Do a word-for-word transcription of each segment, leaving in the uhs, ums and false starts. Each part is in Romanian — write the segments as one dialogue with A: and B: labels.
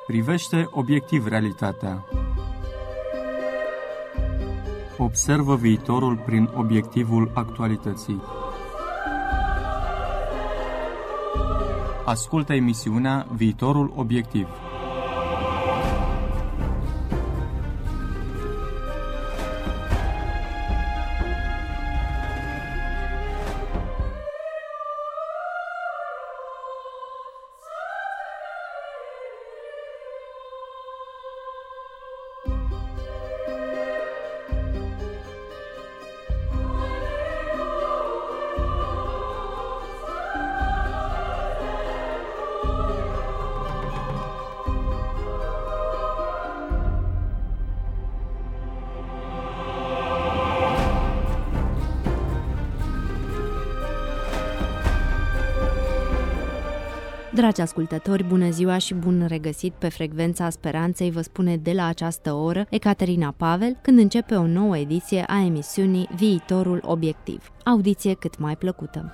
A: Privește obiectiv realitatea. Observă viitorul prin obiectivul actualității. Ascultă emisiunea Viitorul Obiectiv.
B: Dragi ascultători, bună ziua și bun regăsit pe Frecvența Speranței, vă spune de la această oră Ecaterina Pavel, când începe o nouă ediție a emisiunii Viitorul Obiectiv. Audiție cât mai plăcută!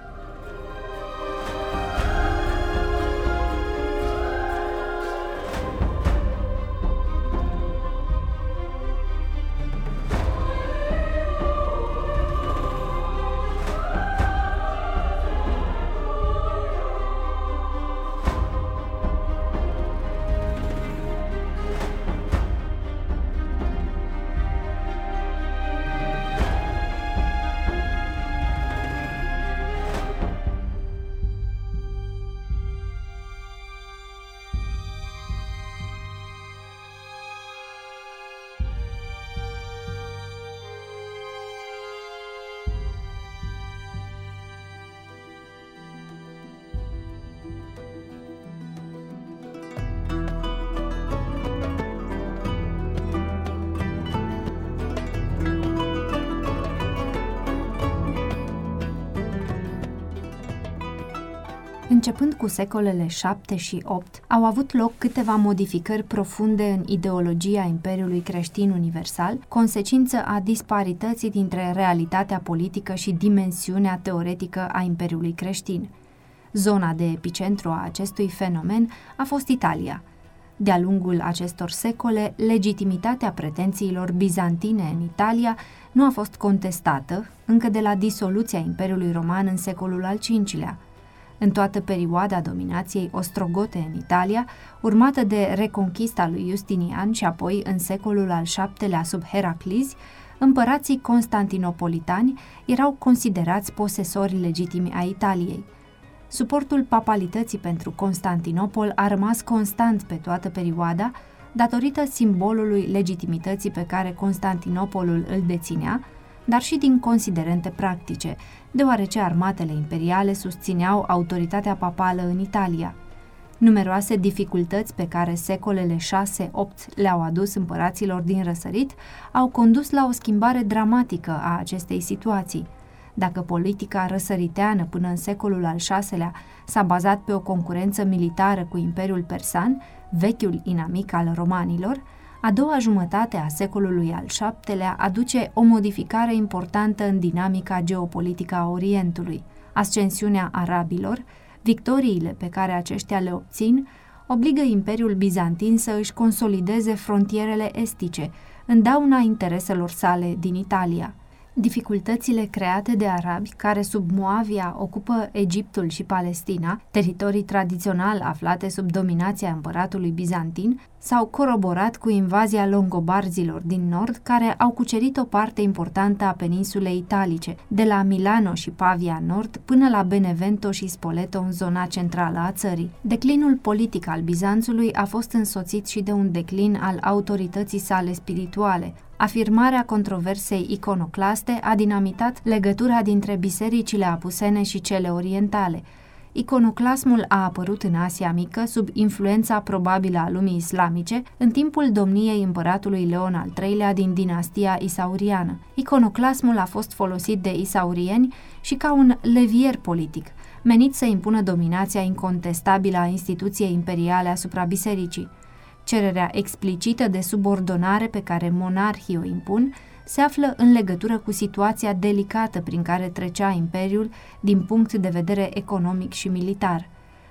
B: Începând cu secolele șapte și opt, au avut loc câteva modificări profunde în ideologia Imperiului Creștin Universal, consecință a disparității dintre realitatea politică și dimensiunea teoretică a Imperiului Creștin. Zona de epicentru a acestui fenomen a fost Italia. De-a lungul acestor secole, legitimitatea pretențiilor bizantine în Italia nu a fost contestată încă de la disoluția Imperiului Roman în secolul al cincilea. În toată perioada dominației ostrogote în Italia, urmată de reconchista lui Justinian și apoi în secolul al șaptelea sub Heraclizi, împărații constantinopolitani erau considerați posesori legitimi ai Italiei. Suportul papalității pentru Constantinopol a rămas constant pe toată perioada, datorită simbolului legitimității pe care Constantinopolul îl deținea, dar și din considerente practice, deoarece armatele imperiale susțineau autoritatea papală în Italia. Numeroase dificultăți pe care secolele șase opt le-au adus împăraților din răsărit au condus la o schimbare dramatică a acestei situații. Dacă politica răsăriteană până în secolul al șaselea s-a bazat pe o concurență militară cu Imperiul Persan, vechiul inamic al romanilor, a doua jumătate a secolului al șaptelea aduce o modificare importantă în dinamica geopolitică a Orientului. Ascensiunea arabilor, victoriile pe care aceștia le obțin, obligă Imperiul Bizantin să își consolideze frontierele estice, în dauna intereselor sale din Italia. Dificultățile create de arabi, care sub Moavia ocupă Egiptul și Palestina, teritorii tradițional aflate sub dominația împăratului bizantin, s-au coroborat cu invazia longobarzilor din nord, care au cucerit o parte importantă a peninsulei italice, de la Milano și Pavia în nord până la Benevento și Spoleto în zona centrală a țării. Declinul politic al Bizanțului a fost însoțit și de un declin al autorității sale spirituale. Afirmarea controversei iconoclaste a dinamitat legătura dintre bisericile apusene și cele orientale. Iconoclasmul a apărut în Asia Mică sub influența probabilă a lumii islamice în timpul domniei împăratului Leon al treilea din dinastia isauriană. Iconoclasmul a fost folosit de isaurieni și ca un levier politic, menit să impună dominația incontestabilă a instituției imperiale asupra bisericii. Cererea explicită de subordonare pe care monarhii o impun se află în legătură cu situația delicată prin care trecea imperiul din punct de vedere economic și militar.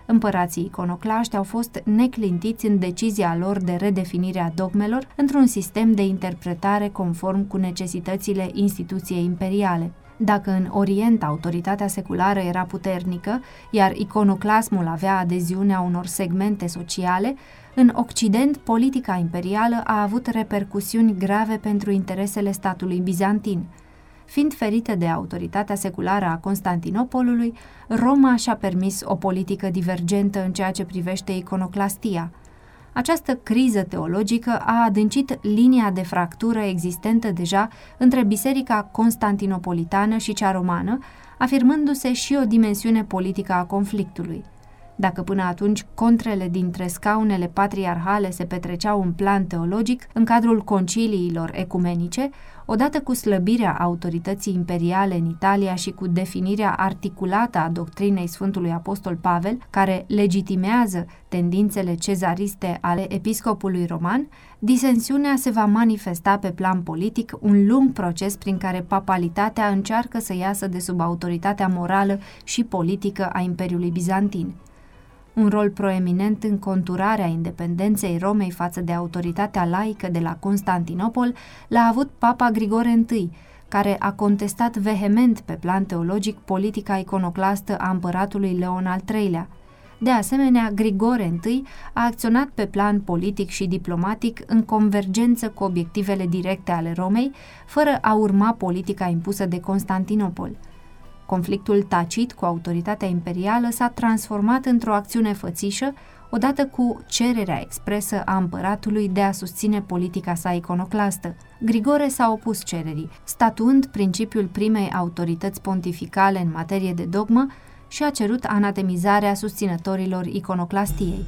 B: Împărații iconoclaști au fost neclintiți în decizia lor de redefinire a dogmelor într-un sistem de interpretare conform cu necesitățile instituției imperiale. Dacă în Orient autoritatea seculară era puternică, iar iconoclasmul avea adeziunea unor segmente sociale, în Occident politica imperială a avut repercusiuni grave pentru interesele statului bizantin. Fiind ferită de autoritatea seculară a Constantinopolului, Roma și-a permis o politică divergentă în ceea ce privește iconoclastia. Această criză teologică a adâncit linia de fractură existentă deja între biserica constantinopolitană și cea romană, afirmându-se și o dimensiune politică a conflictului. Dacă până atunci contrele dintre scaunele patriarhale se petreceau în plan teologic, în cadrul conciliilor ecumenice, odată cu slăbirea autorității imperiale în Italia și cu definirea articulată a doctrinei Sfântului Apostol Pavel, care legitimează tendințele cezariste ale episcopului roman, disensiunea se va manifesta pe plan politic, un lung proces prin care papalitatea încearcă să iasă de sub autoritatea morală și politică a Imperiului Bizantin. Un rol proeminent în conturarea independenței Romei față de autoritatea laică de la Constantinopol l-a avut Papa Grigore I, care a contestat vehement pe plan teologic politica iconoclastă a împăratului Leon al treilea. De asemenea, Grigore I a acționat pe plan politic și diplomatic în convergență cu obiectivele directe ale Romei, fără a urma politica impusă de Constantinopol. Conflictul tacit cu autoritatea imperială s-a transformat într-o acțiune fățișă, odată cu cererea expresă a împăratului de a susține politica sa iconoclastă. Grigore s-a opus cererii, statuând principiul primei autorități pontificale în materie de dogmă și a cerut anatemizarea susținătorilor iconoclastiei.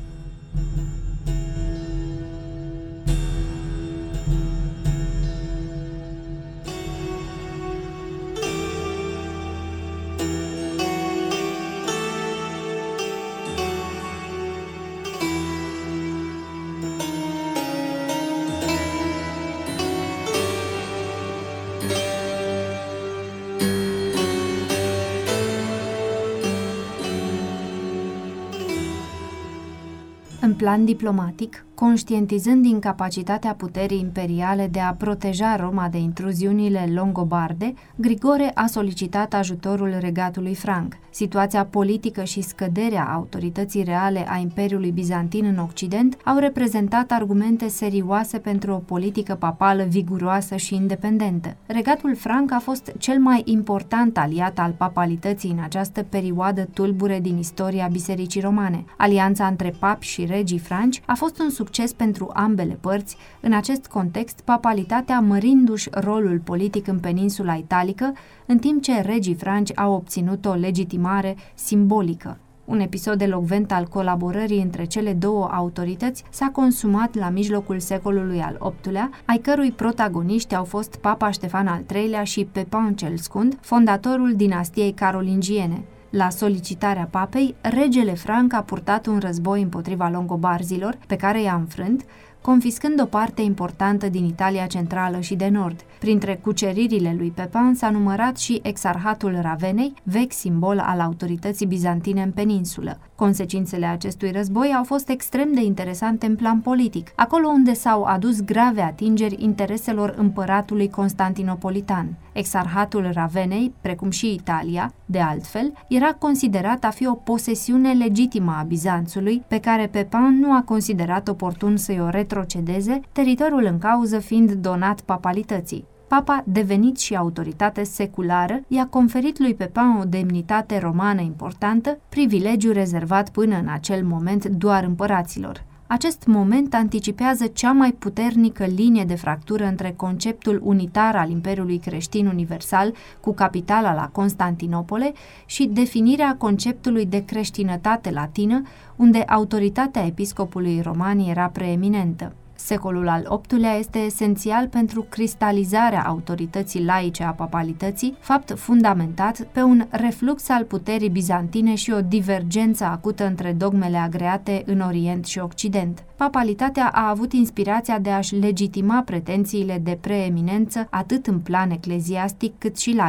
B: În plan diplomatic, conștientizând incapacitatea puterii imperiale de a proteja Roma de intruziunile longobarde, Grigore a solicitat ajutorul regatului franc. Situația politică și scăderea autorității reale a Imperiului Bizantin în Occident au reprezentat argumente serioase pentru o politică papală viguroasă și independentă. Regatul franc a fost cel mai important aliat al papalității în această perioadă tulbure din istoria Bisericii Romane. Alianța între papi și regii franci a fost un succes pentru ambele părți, în acest context papalitatea mărindu-și rolul politic în peninsula italică, în timp ce regii franci au obținut o legitimare simbolică. Un episod elocvent al colaborării între cele două autorități s-a consumat la mijlocul secolului al optulea, ai cărui protagoniști au fost Papa Ștefan al treilea și Pepin cel Scund, fondatorul dinastiei carolingiene. La solicitarea papei, regele franc a purtat un război împotriva longobarzilor, pe care i-a înfrânt, confiscând o parte importantă din Italia centrală și de nord. Printre cuceririle lui Pepin s-a numărat și exarhatul Ravenei, vechi simbol al autorității bizantine în peninsulă. Consecințele acestui război au fost extrem de interesante în plan politic, acolo unde s-au adus grave atingeri intereselor împăratului constantinopolitan. Exarhatul Ravenei, precum și Italia, de altfel, era considerat a fi o posesiune legitimă a Bizanțului, pe care Pepin nu a considerat oportun să-i o retrocedeze, teritoriul în cauză fiind donat papalității. Papa, devenit și autoritate seculară, i-a conferit lui Pepin o demnitate romană importantă, privilegiu rezervat până în acel moment doar împăraților. Acest moment anticipează cea mai puternică linie de fractură între conceptul unitar al Imperiului Creștin Universal, cu capitala la Constantinopole, și definirea conceptului de creștinătate latină, unde autoritatea episcopului roman era preeminentă. Secolul al optulea este esențial pentru cristalizarea autorității laice a papalității, fapt fundamentat pe un reflux al puterii bizantine și o divergență acută între dogmele agreate în Orient și Occident. Papalitatea a avut inspirația de a-și legitima pretențiile de preeminență atât în plan ecleziastic cât și laic.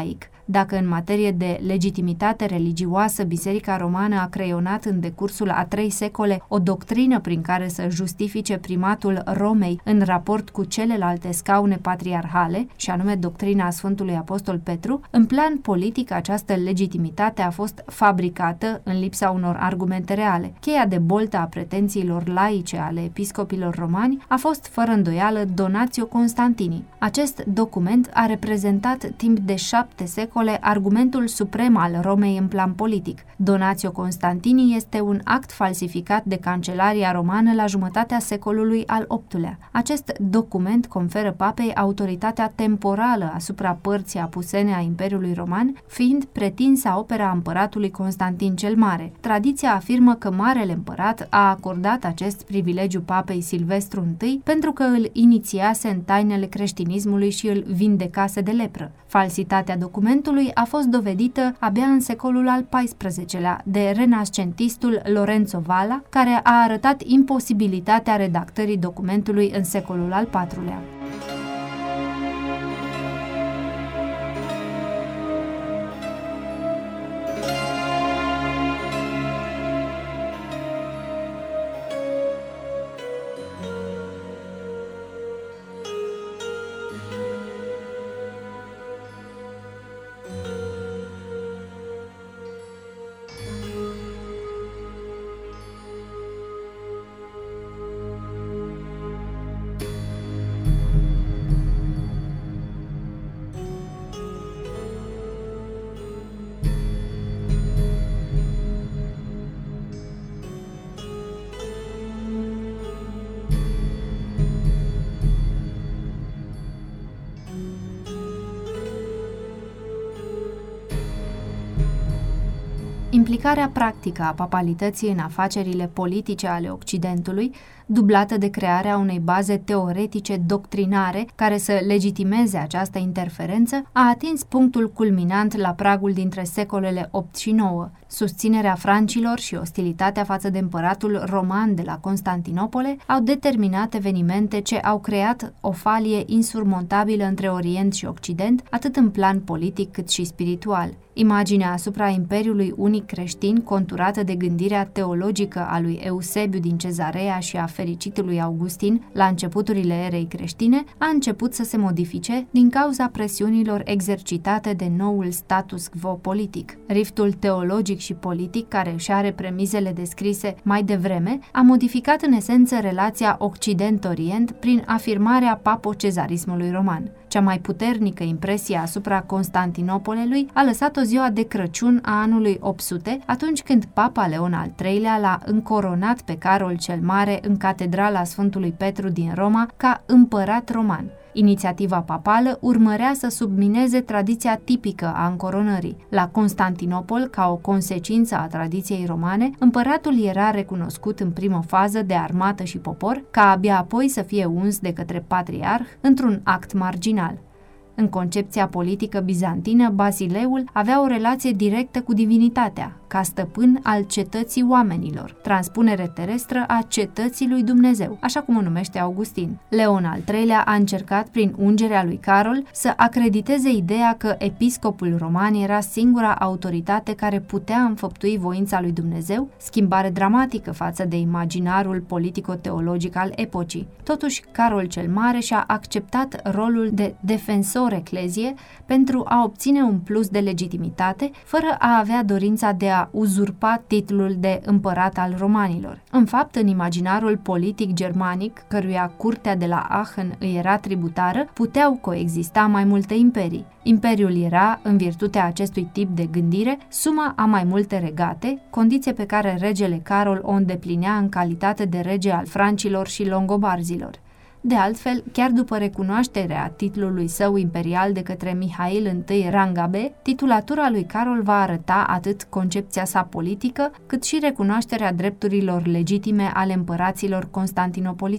B: Dacă în materie de legitimitate religioasă Biserica Romană a creionat în decursul a trei secole o doctrină prin care să justifice primatul Romei în raport cu celelalte scaune patriarhale, și anume doctrina Sfântului Apostol Petru, în plan politic această legitimitate a fost fabricată în lipsa unor argumente reale. Cheia de boltă a pretențiilor laice ale episcopilor romani a fost fără îndoială Donatio Constantini. Acest document a reprezentat timp de șapte secole argumentul suprem al Romei în plan politic. Donatio Constantini este un act falsificat de Cancelaria Romană la jumătatea secolului al optulea. Acest document conferă papei autoritatea temporală asupra părții apusene a Imperiului Roman, fiind pretinsa opera împăratului Constantin cel Mare. Tradiția afirmă că Marele Împărat a acordat acest privilegiu papei Silvestru I pentru că îl inițiase în tainele creștinismului și îl vindecase de lepră. Falsitatea documentului a fost dovedită abia în secolul al paisprezecelea de renascentistul Lorenzo Valla, care a arătat imposibilitatea redactării documentului în secolul al patrulea. Implicarea practică a papalității în afacerile politice ale Occidentului, dublată de crearea unei baze teoretice doctrinare care să legitimeze această interferență, a atins punctul culminant la pragul dintre secolele opt și nouă. Susținerea francilor și ostilitatea față de împăratul roman de la Constantinopole au determinat evenimente ce au creat o falie insurmontabilă între Orient și Occident, atât în plan politic cât și spiritual. Imaginea asupra Imperiului unic creștin, conturată de gândirea teologică a lui Eusebiu din Cezarea și a fericitului Augustin la începuturile erei creștine, a început să se modifice din cauza presiunilor exercitate de noul status quo politic. Riftul teologic și politic, care își are premizele descrise mai devreme, a modificat în esență relația Occident-Orient prin afirmarea papo-cezarismului roman. Cea mai puternică impresie asupra Constantinopolului a lăsat-o ziua de Crăciun a anului opt sute, atunci când Papa Leon al treilea l-a încoronat pe Carol cel Mare în catedrala Sfântului Petru din Roma ca împărat roman. Inițiativa papală urmărea să submineze tradiția tipică a încoronării. La Constantinopol, ca o consecință a tradiției romane, împăratul era recunoscut în primă fază de armată și popor, ca abia apoi să fie uns de către patriarh într-un act marginal. În concepția politică bizantină, Basileul avea o relație directă cu divinitatea, ca stăpân al cetății oamenilor, transpunere terestră a cetății lui Dumnezeu, așa cum o numește Augustin. Leon al treilea a încercat, prin ungerea lui Carol, să acrediteze ideea că episcopul roman era singura autoritate care putea înfăptui voința lui Dumnezeu, schimbare dramatică față de imaginarul politico-teologic al epocii. Totuși, Carol cel Mare și-a acceptat rolul de defensor eclezie pentru a obține un plus de legitimitate, fără a avea dorința de a uzurpa titlul de împărat al romanilor. În fapt, în imaginarul politic germanic, căruia curtea de la Aachen îi era tributară, puteau coexista mai multe imperii. Imperiul era, în virtutea acestui tip de gândire, suma a mai multe regate, condiție pe care regele Carol o îndeplinea în calitate de rege al francilor și longobarzilor. De altfel, chiar după recunoașterea titlului său imperial de către Mihail I Rangabe, titulatura lui Carol va arăta atât concepția sa politică, cât și recunoașterea drepturilor legitime ale împăraților constantinopolitani.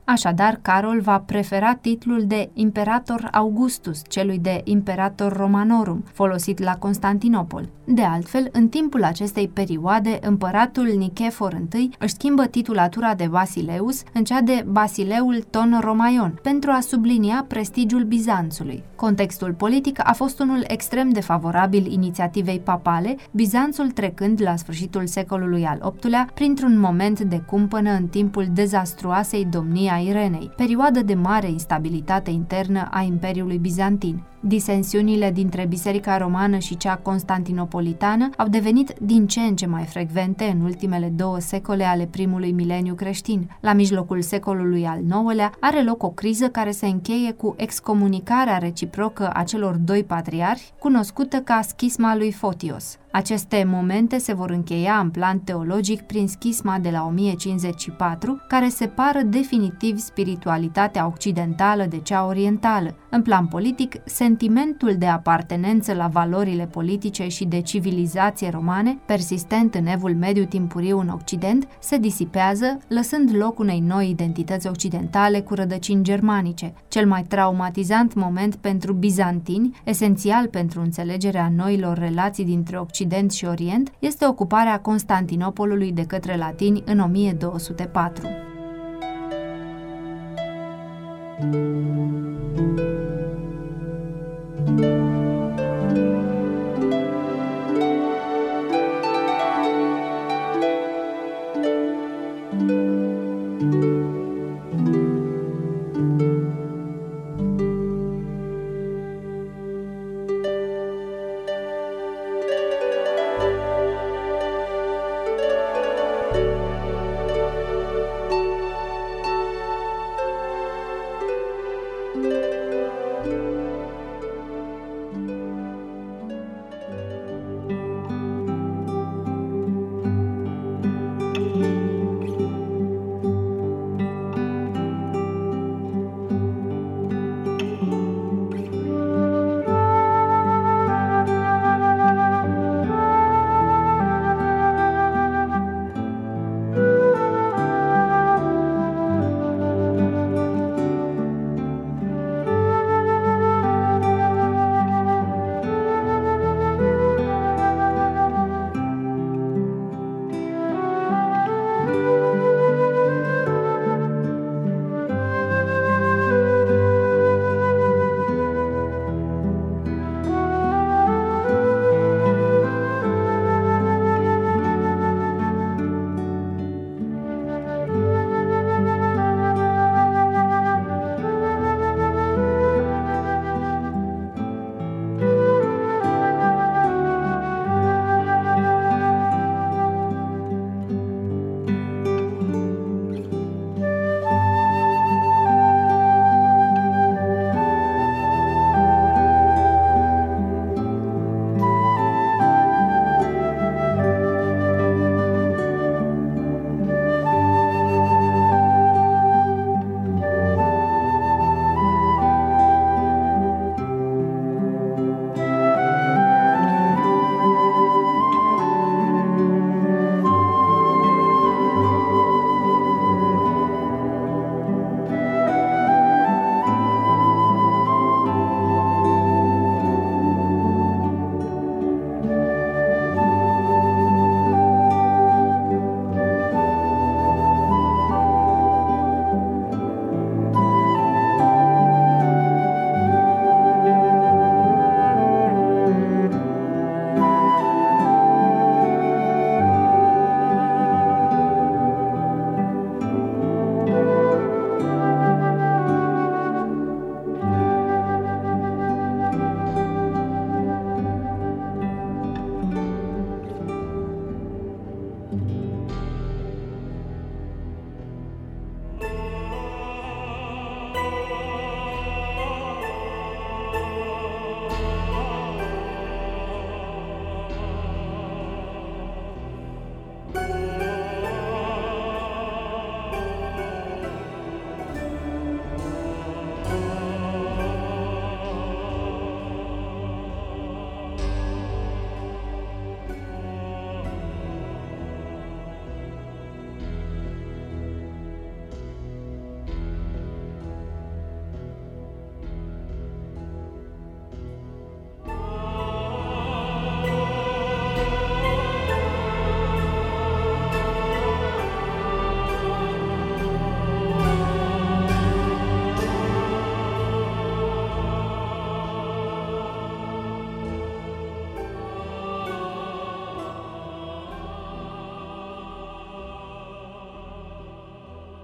B: Așadar, Carol va prefera titlul de Imperator Augustus celui de Imperator Romanorum, folosit la Constantinopol. De altfel, în timpul acestei perioade, împăratul Nicefor I își schimbă titulatura de Basileus în cea de Basileul Ton Romaion, pentru a sublinia prestigiul Bizanțului. Contextul politic a fost unul extrem de favorabil inițiativei papale, Bizanțul trecând la sfârșitul secolului al optulea printr-un moment de cumpănă în timpul dezastruoasei domnii a Irenei, perioadă de mare instabilitate internă a Imperiului Bizantin. Disensiunile dintre Biserica Romană și cea constantinopolitană au devenit din ce în ce mai frecvente în ultimele două secole ale primului mileniu creștin. La mijlocul secolului al nouălea are loc o criză care se încheie cu excomunicarea reciprocă a celor doi patriarhi, cunoscută ca schisma lui Fotios. Aceste momente se vor încheia în plan teologic prin schisma de la o mie cincizeci și patru, care separă definitiv spiritualitatea occidentală de cea orientală. În plan politic, sentimentul de apartenență la valorile politice și de civilizație romane, persistent în evul mediu timpuriu în Occident, se disipează, lăsând loc unei noi identități occidentale cu rădăcini germanice. Cel mai traumatizant moment pentru bizantini, esențial pentru înțelegerea noilor relații dintre Occident și Orient, este ocuparea Constantinopolului de către latini în o mie două sute patru.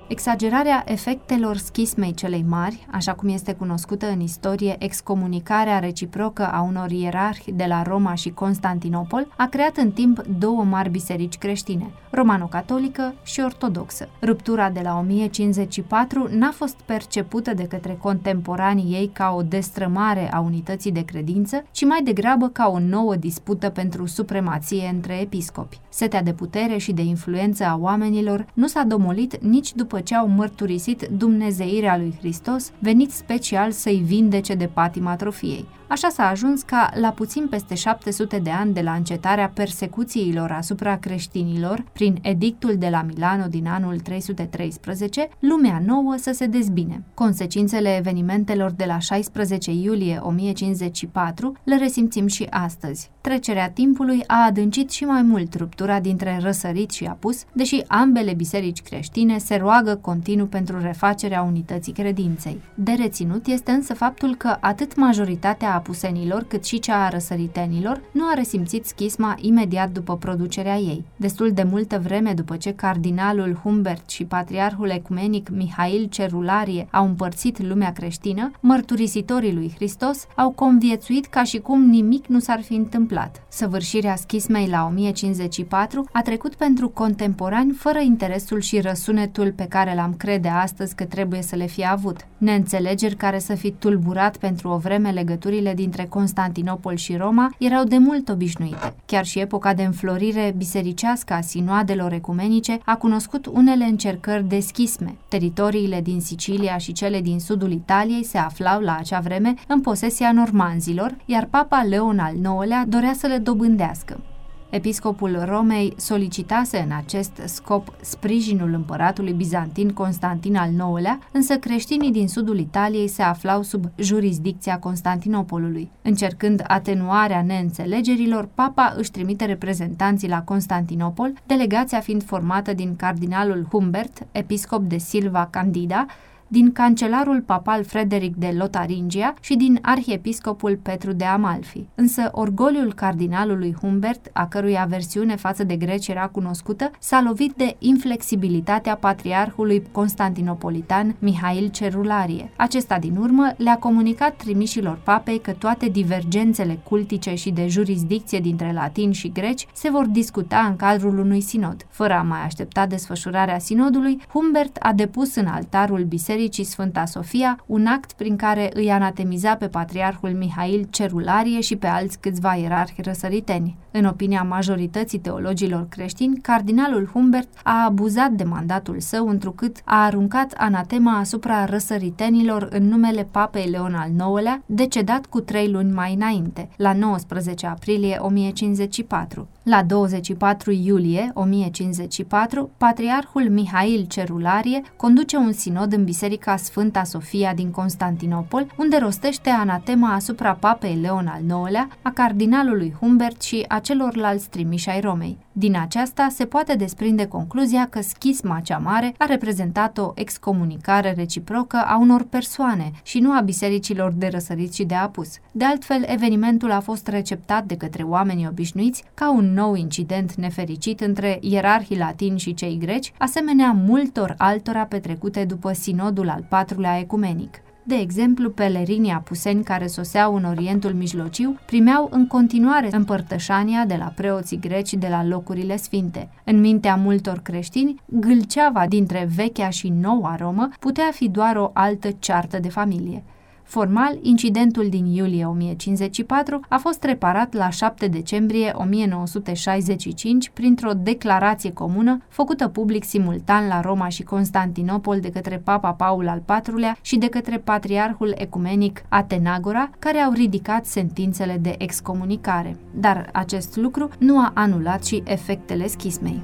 B: Exagerarea efectelor schismei celei mari, așa cum este cunoscută în istorie excomunicarea reciprocă a unor ierarhi de la Roma și Constantinopol, a creat în timp două mari biserici creștine, romano-catolică și ortodoxă. Ruptura de la o mie cincizeci și patru n-a fost percepută de către contemporanii ei ca o destrămare a unității de credință, ci mai degrabă ca o nouă dispută pentru supremație între episcopi. Setea de putere și de influență a oamenilor nu s-a domolit nici după ce au mărturisit dumnezeirea lui Hristos, venit special să-i vindece de patima atrofiei. Așa s-a ajuns ca, la puțin peste șapte sute de ani de la încetarea persecuțiilor asupra creștinilor, prin edictul de la Milano din anul trei sute treisprezece, lumea nouă să se dezbine. Consecințele evenimentelor de la șaisprezece iulie o mie cincizeci și patru le resimțim și astăzi. Trecerea timpului a adâncit și mai mult ruptura dintre răsărit și apus, deși ambele biserici creștine se roagă continuu pentru refacerea unității credinței. De reținut este însă faptul că atât majoritatea apusenilor, cât și cea a răsăritenilor, nu a resimțit schisma imediat după producerea ei. Destul de multă vreme după ce cardinalul Humbert și patriarhul ecumenic Mihail Cerularie au împărțit lumea creștină, mărturisitorii lui Hristos au conviețuit ca și cum nimic nu s-ar fi întâmplat. Săvârșirea schismei la o mie cincizeci și patru a trecut pentru contemporani fără interesul și răsunetul pe care l-am crede astăzi că trebuie să le fie avut. Neînțelegeri care să fi tulburat pentru o vreme legăturile dintre Constantinopol și Roma erau de mult obișnuite. Chiar și epoca de înflorire bisericească a sinoadelor ecumenice a cunoscut unele încercări de schisme. Teritoriile din Sicilia și cele din sudul Italiei se aflau la acea vreme în posesia normanzilor, iar papa Leon al nouălea dorea să le dobândească. Episcopul Romei solicitase în acest scop sprijinul împăratului bizantin Constantin al nouălea, însă creștinii din sudul Italiei se aflau sub jurisdicția Constantinopolului. Încercând atenuarea neînțelegerilor, papa își trimite reprezentanții la Constantinopol, delegația fiind formată din cardinalul Humbert, episcop de Silva Candida, din cancelarul papal Frederic de Lotaringia și din arhiepiscopul Petru de Amalfi. Însă orgoliul cardinalului Humbert, a cărui aversiune față de greci era cunoscută, s-a lovit de inflexibilitatea patriarhului constantinopolitan Mihail Cerularie. Acesta din urmă le-a comunicat trimișilor papei că toate divergențele cultice și de jurisdicție dintre latini și greci se vor discuta în cadrul unui sinod. Fără a mai aștepta desfășurarea sinodului, Humbert a depus în altarul bisericii Sfânta Sofia un act prin care îi anatemiza pe patriarhul Mihail Cerularie și pe alți câțiva ierarhi răsăriteni. În opinia majorității teologilor creștini, cardinalul Humbert a abuzat de mandatul său întrucât a aruncat anatema asupra răsăritenilor în numele papei Leon al nouălea, decedat cu trei luni mai înainte, la nouăsprezece aprilie o mie cincizeci și patru. La douăzeci și patru iulie o mie cincizeci și patru, patriarhul Mihail Cerularie conduce un sinod în Biserica Sfânta Sofia din Constantinopol, unde rostește anatema asupra papei Leon al nouălea, a cardinalului Humbert și a celorlalți trimiși ai Romei. Din aceasta se poate desprinde concluzia că schisma cea mare a reprezentat o excomunicare reciprocă a unor persoane și nu a bisericilor de răsărit și de apus. De altfel, evenimentul a fost receptat de către oamenii obișnuiți ca un nou incident nefericit între ierarhii latini și cei greci, asemenea multor altora petrecute după sinodul al patrulea ecumenic. De exemplu, pelerinii apuseni care soseau în Orientul Mijlociu primeau în continuare împărtășania de la preoții greci de la locurile sfinte. În mintea multor creștini, gâlceava dintre vechea și noua Romă putea fi doar o altă ceartă de familie. Formal, incidentul din iulie o mie cincizeci și patru a fost reparat la șapte decembrie o mie nouă sute șaizeci și cinci printr-o declarație comună făcută public simultan la Roma și Constantinopol de către Papa Paul al patrulea și de către patriarhul ecumenic Atenagora, care au ridicat sentințele de excomunicare. Dar acest lucru nu a anulat și efectele schismei.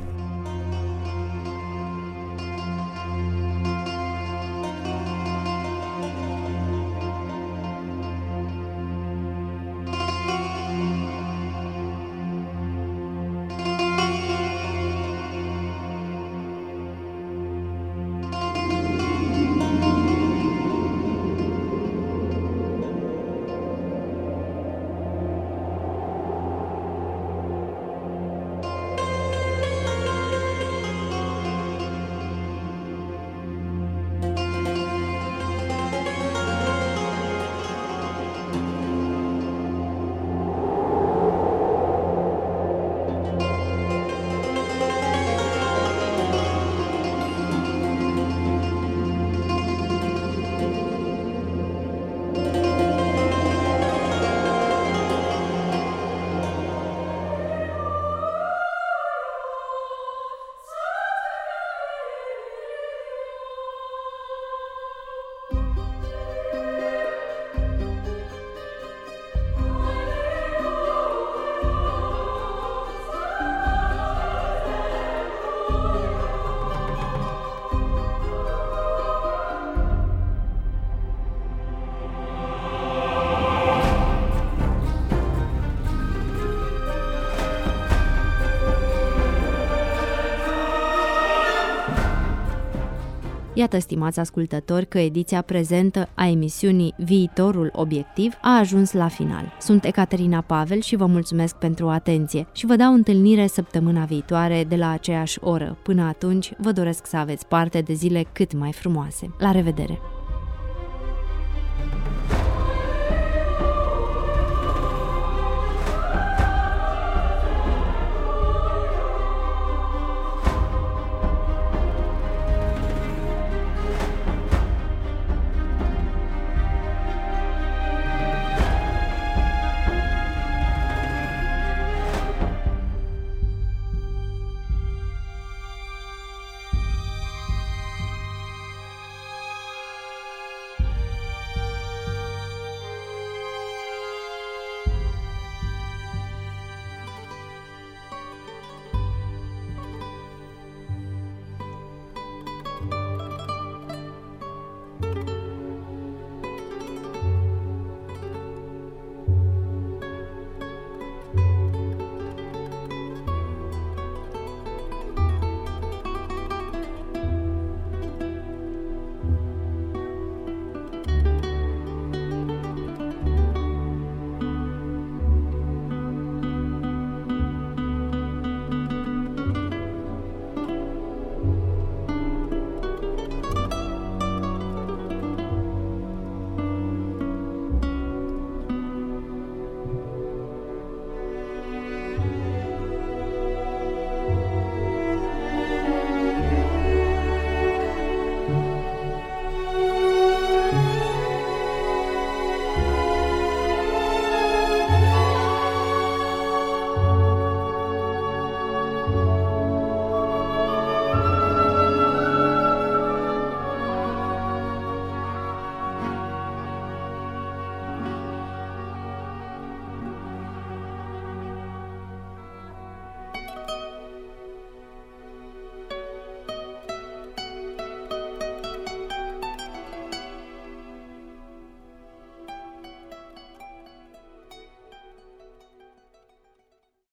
B: Iată, stimați ascultători, că ediția prezentă a emisiunii Viitorul Obiectiv a ajuns la final. Sunt Ecaterina Pavel și vă mulțumesc pentru atenție și vă dau întâlnire săptămâna viitoare de la aceeași oră. Până atunci, vă doresc să aveți parte de zile cât mai frumoase. La revedere!